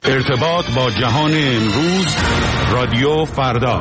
ارتباط با جهان امروز، رادیو فردا.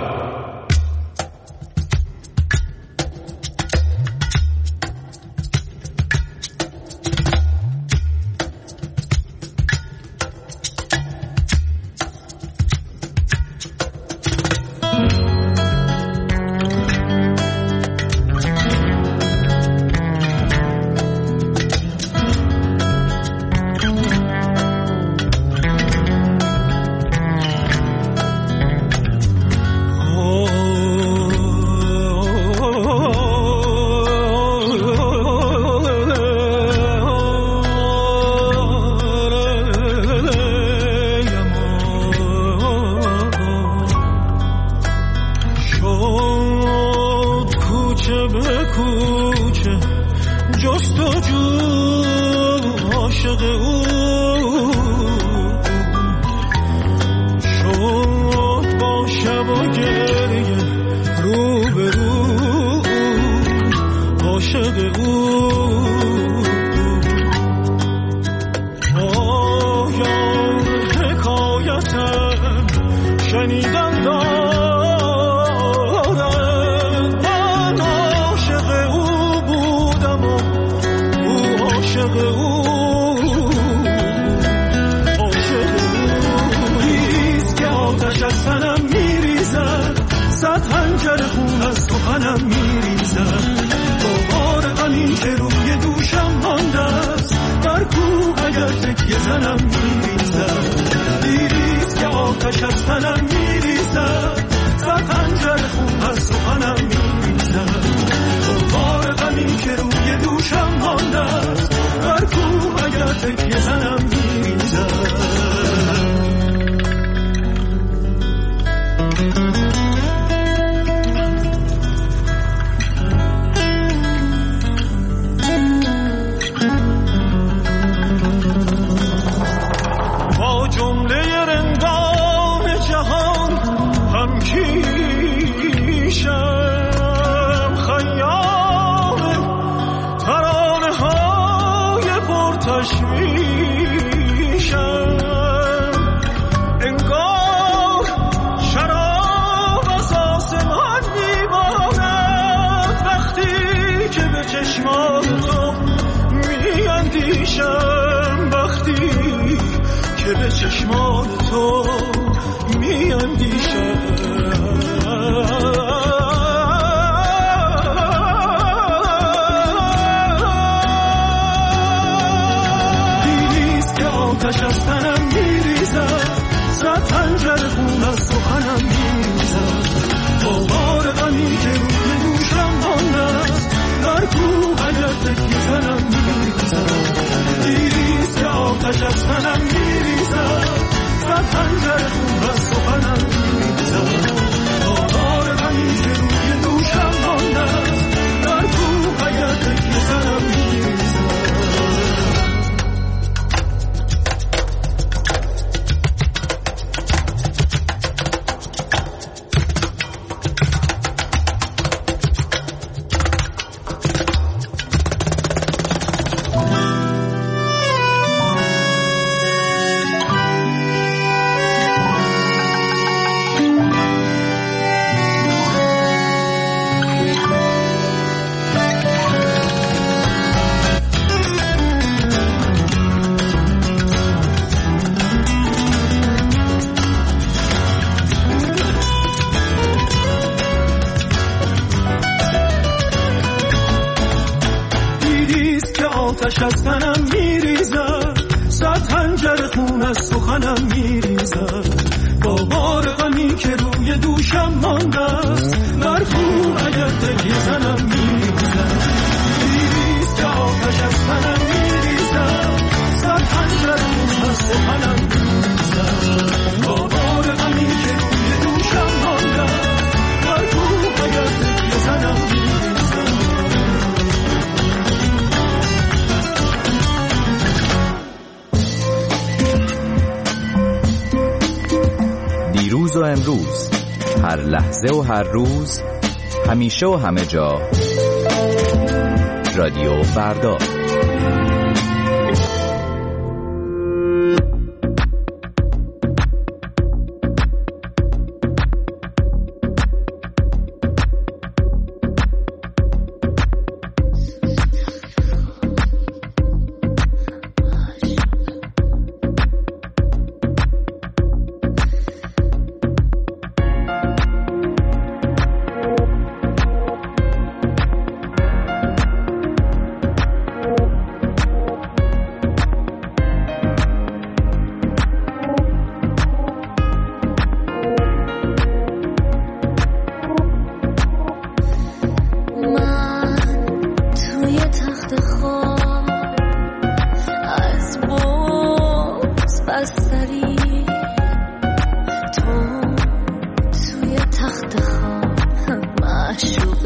دیروز و امروز، هر لحظه و هر روز، همیشه و همه جا، رادیو فردا.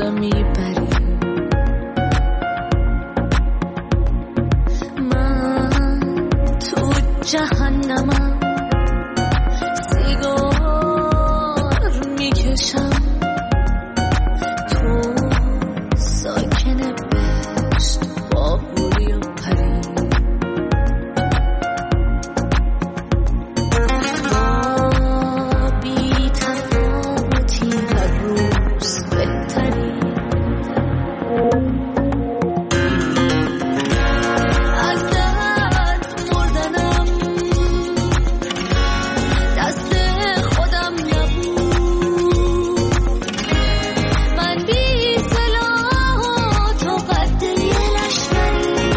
و میبری. من تو جهنمم سیگار میکشم، تو ساکن بهشت با بوری و پری. ما بی تفاوتی هر روز بهتری. از درد مردنم دست خودم نبود. من بی سلاح و تو قد یه لشکری.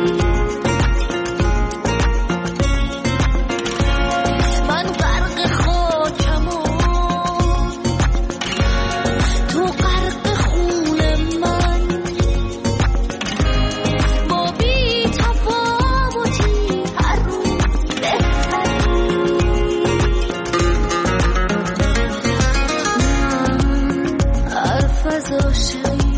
من غرق خاکم و تو غرق خون من. ما بی تفاوتی هر روز بهتری. من حرف از عاشقی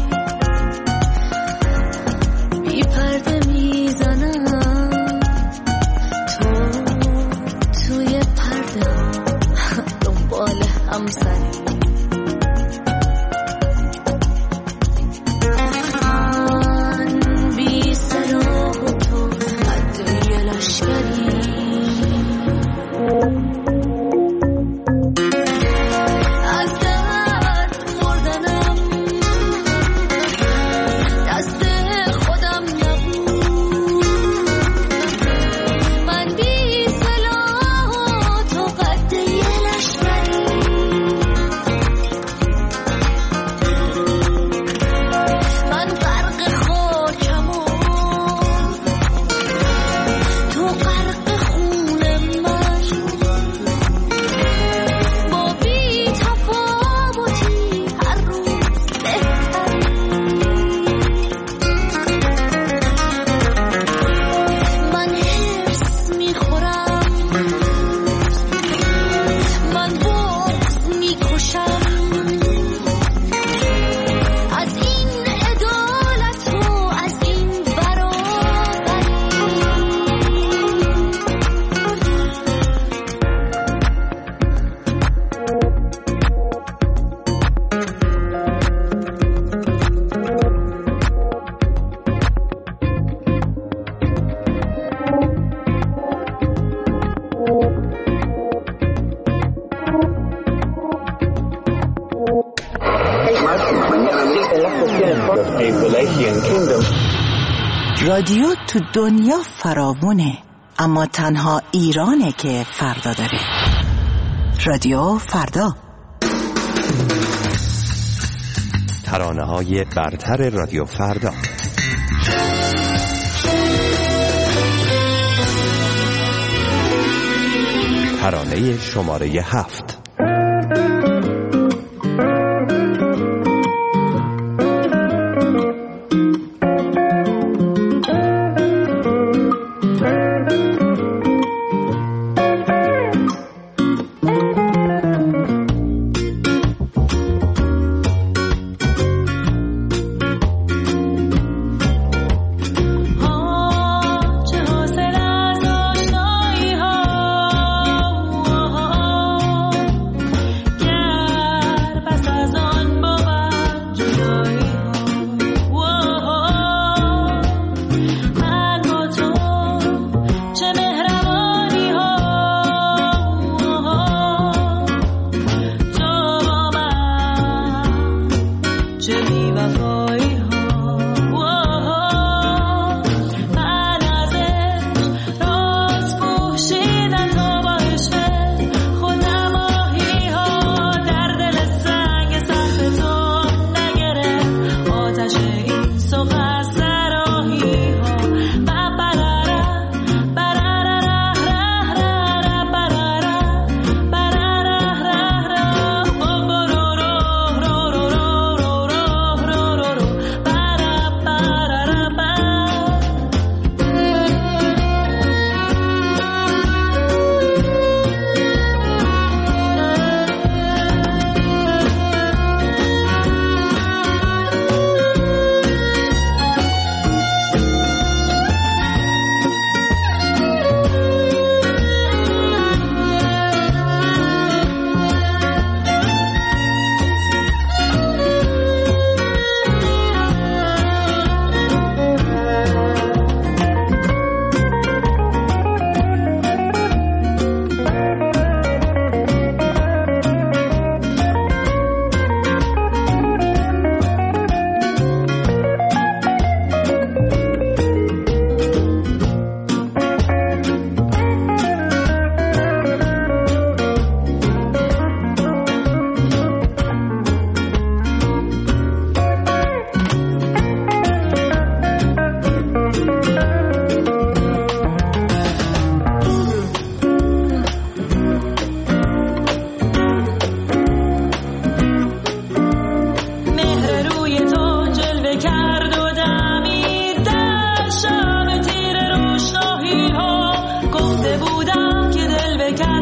بی پرده میزنم، تو توی پرده ها دنبال همسری. من بی سلاح و تو قد یه لشکری. از درد مردنم دست خودم نبود. من بی سلاح و تو قد یه لشکری. من غرق خاکم و تو غرق خون من. با بی تفاوتی هر روز بهتری. من حرص میخورم، من بغض میکشم. از این عدالت و از این برابری. رادیو تو دنیا فراوونه، اما تنها ایرانه که فردا داره. رادیو فردا، ترانه‌های برتر رادیو فردا. ترانه شماره 7. چه حاصل از آشنایی ها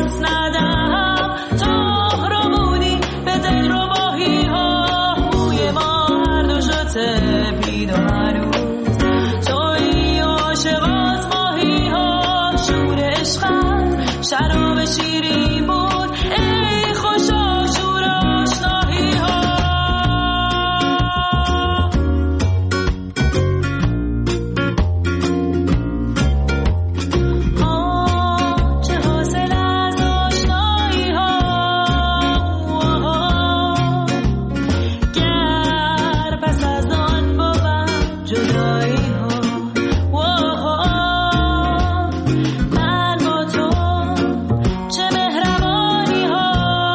دست ندهم. تو رو بودی به دل رو باهی ها، بوی ما هر دو شده بید و هنوز توی عاشقات ماهی ها. شور عشقت شراب شیری بود، ای خوشا شور آشنایی ها. چه حاصل از آشنایی ها، گر پس از آن بود جدایی ها. من با تو چه مهربانی ها،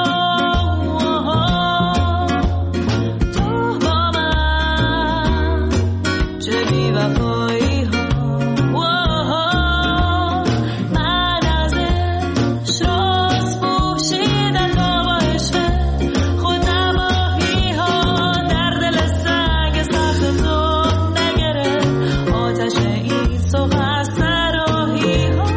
تو با من چه بی‌وفایی ها. من از عشق راست پوشیدن تا با عشق خود نباهی ها. در دل سنگ سخت تو نگرفت آتش این سوغ سراحی ها.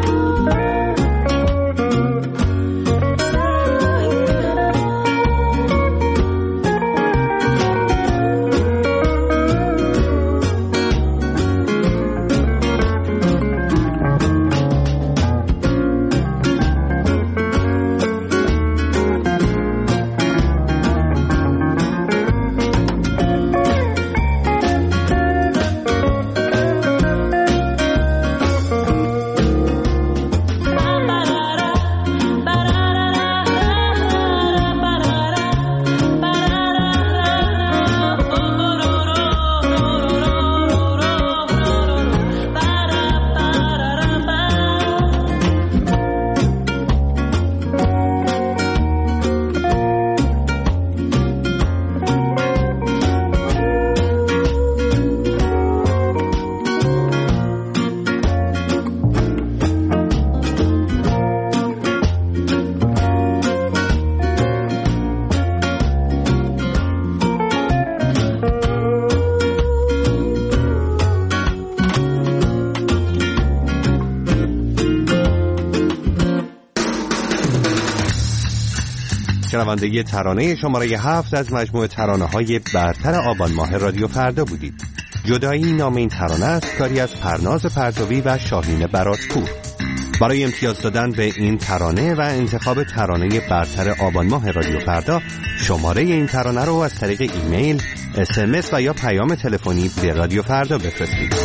شنونده ترانه شماره 7 از مجموعه ترانه‌های برتر آبان ماه رادیو فردا بودید. جدایی نام این ترانه است، کاری از پرناز پرتوی و شاهین براتپور. برای امتیاز دادن به این ترانه و انتخاب ترانه برتر آبان ماه رادیو فردا، شماره این ترانه رو از طریق ایمیل، SMS و یا پیام تلفنی به رادیو فردا بفرستید.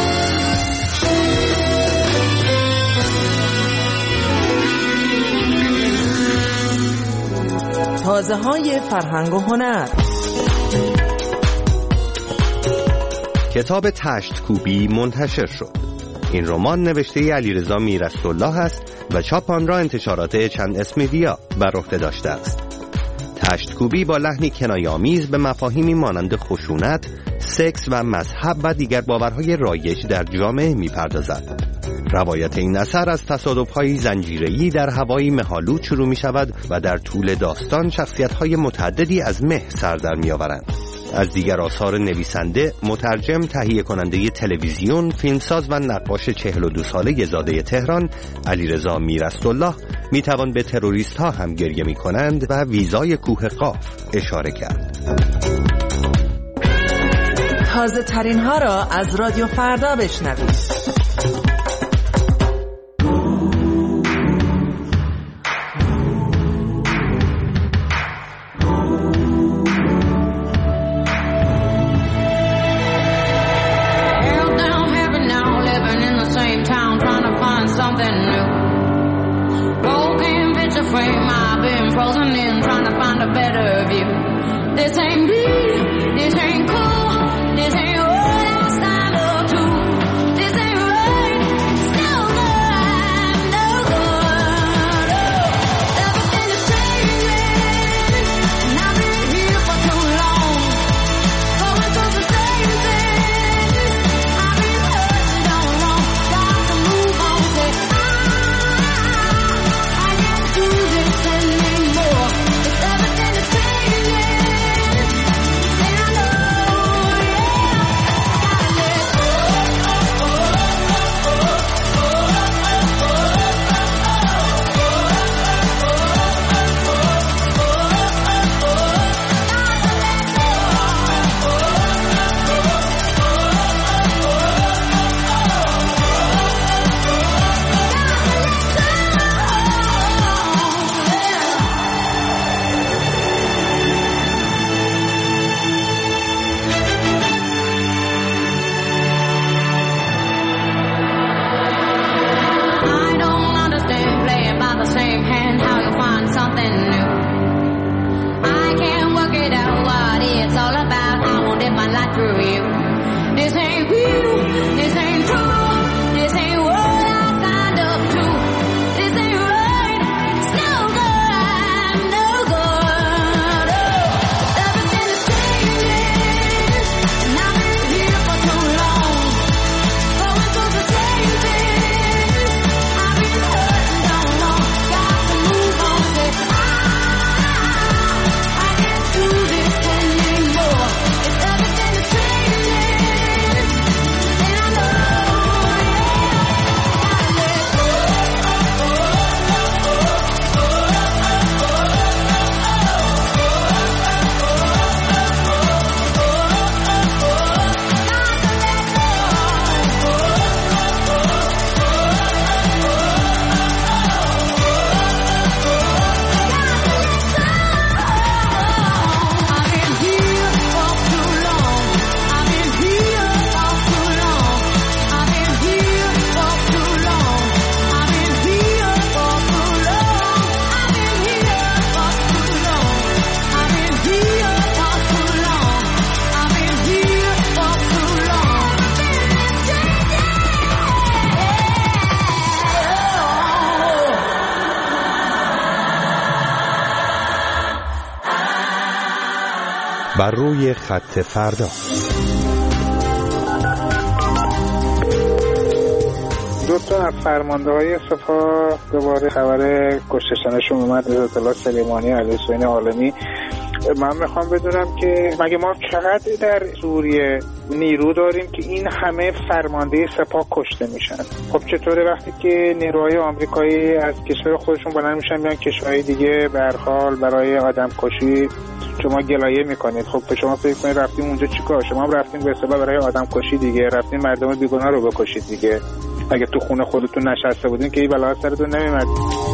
تازه‌های فرهنگ و هنر. کتاب تشت‌کوبی منتشر شد. این رمان نوشته علیرضا میرست‌الله است و چاپ آن را انتشارات چند اسمیدیا بر عهده داشته است. تشت‌کوبی با لحنی کنایه‌آمیز به مفاهیمی مانند خشونت، سکس و مذهب و دیگر باورهای رایج در جامعه می‌پردازد. روایت این اثر از تصادف‌های زنجیره‌ای در هوایی مه‌آلود شروع می‌شود و در طول داستان شخصیت‌های متعددی از مه سر در می‌آورند. از دیگر آثار نویسنده، مترجم، تهیه کننده تلویزیون، فیلمساز و نقاش 42 ساله زاده تهران علیرضا میرست‌الله می‌توان به تروریست‌ها هم گریه می‌کنند و ویزای کوه قاف اشاره کرد. تازه ترین ها را از رادیو فردا بشنوید. بر روی خط فردا. دو تا از فرمانده‌های سپاه دوباره خبر کشتشنشون اومد از اطلاع سلیمانی علی حسین عالمی. من میخوام بدونم که مگه ما چقدر در سوریه نیرو داریم که این همه فرمانده سپاه کشته میشن؟ خب چطوره وقتی که نیروهای آمریکایی از کشور خودشون بلند میشن میان کشورهای دیگه به هر حال برای آدم کشی شما گلایه میکنید؟ خب شما فکر کنید رفتیم اونجا چیکار؟ شما هم رفتیم به اصطلاح برای آدم کشی دیگه، رفتیم مردم بیگناه رو بکشید دیگه. اگه تو خونه خودتون نشسته بودین که این بلا سرتون نمیومد.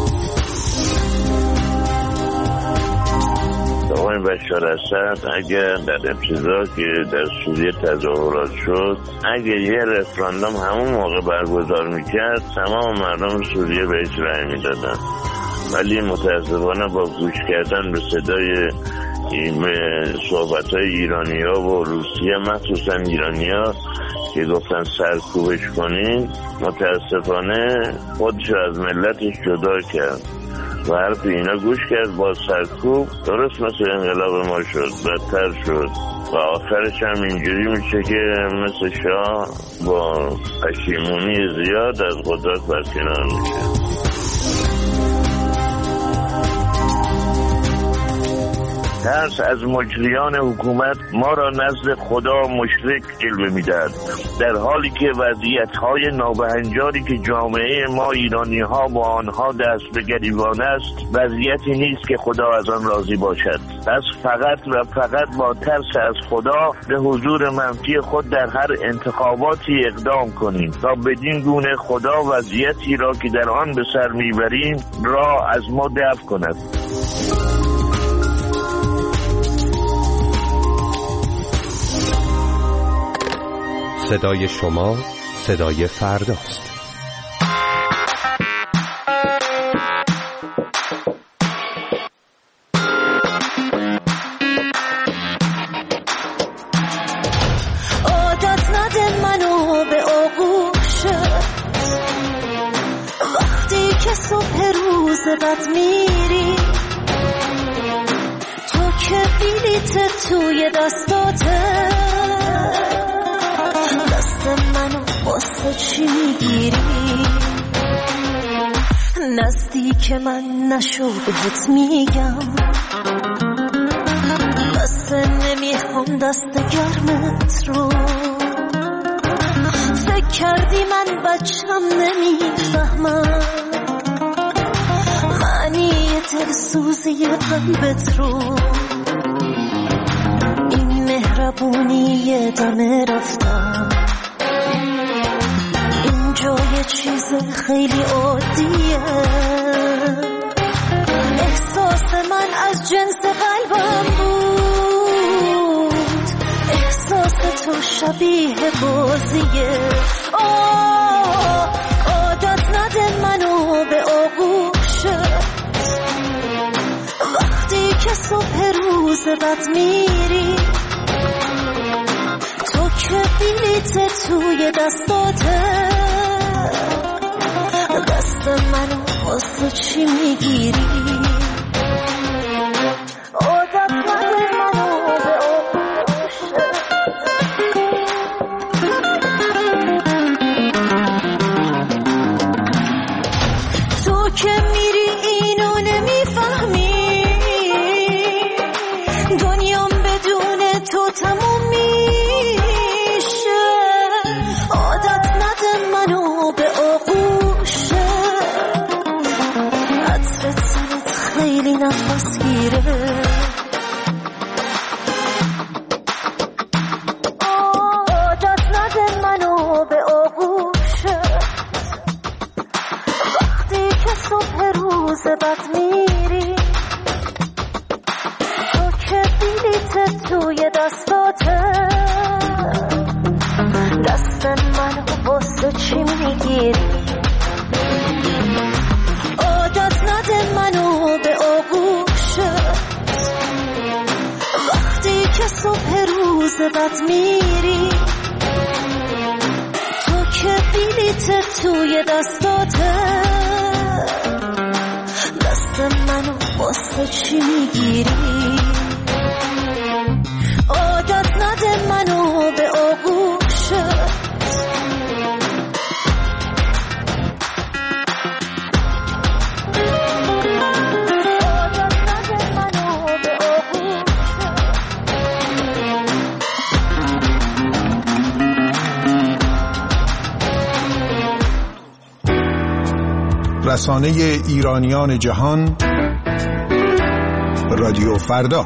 آقای بشار اسد اگر در ابتدا که در سوریه تظاهرات شد، اگر یه رفراندوم همون موقع برگزار میکرد تمام مردم سوریه بهش رأی میدادن، ولی متاسفانه با گوش کردن به صدای صحبت‌های ایرانی‌ها و روسیه، مخصوصا ایرانی‌ها که گفتن سرکوبش کنین، متاسفانه خودش از ملتش جدا کرد و حرف اینا گوش کرد. با سرکوب درست مثل انقلاب ما شد، بدتر شد و آخرش هم اینجوری میشه که مثل شاه با پشیمونی زیاد از قدرت برکنار میشه. ترس از مجریان حکومت ما را نزد خدا مشرک جلوه می‌دهد، در حالی که وضعیت‌های نابهنجاری که جامعه ما ایرانی‌ها با آنها دست به گریبان است، وضعیتی نیست که خدا از آن راضی باشد. پس فقط و فقط با ترس از خدا به حضور منفی خود در هر انتخاباتی اقدام کنیم تا بدین گونه خدا وضعیتی را که در آن به سر می‌بریم را از ما دفع کند. صدای شما صدای فرداست. عادت نده منو به آغوشت وقتی که صبح روز بد میری، تو که بلیت توی دستاته، منو واسه چی میگیری؟ نزدیک من نشو بهت میگم، بس نمیخوام دست گرمت رو. فکر کردی من بچم نمیفهمم معنی دلسوزی قلبت رو. این مهربونی دم رفتم، اینجا یه چیز خیلی عادیه. احساس من از جنس قلبم بود، احساس تو شبیه بازیه. عادت نده منو به آغوشت وقتی که صبح روز بد میری، تو که بلیت توی دستاته، دست منو واسه چی میگیری؟ عادت نده منو به آغوشت. تو که میری اینو نمیفهمی، دنیام بدون تو تموم میشه. عادت نده منو به آغوشت، عطر تنت خیلی نفس گیره. عادت نده منو به آغوشت وقتی که صبح روز بد میری، تو که بلیت توی دستاته، دست منو واسه چی میگیری؟ عادت نده منو به آغوشت وقتی که صبح روز بد میری، تو که بلیت توی دستاته، دست منو واسه چی میگیری؟ رسانه ایرانیان جهان، رادیو فردا.